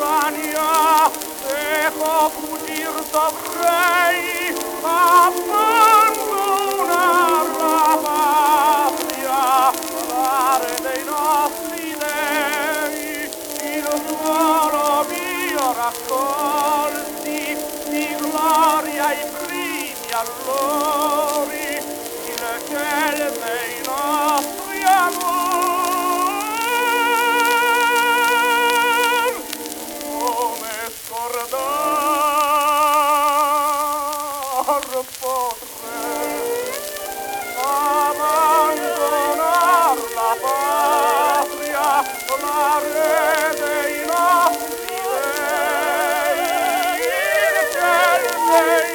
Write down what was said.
montagna, seco fuggir dovrei, abbandonar la patria, volare dei nostri dei, il suolo mio raccolti, di gloria i primi allori, il ciel dei nostri amor, come scordar potrei abbandonar la patria, la re dei nostri dei, il ciel dei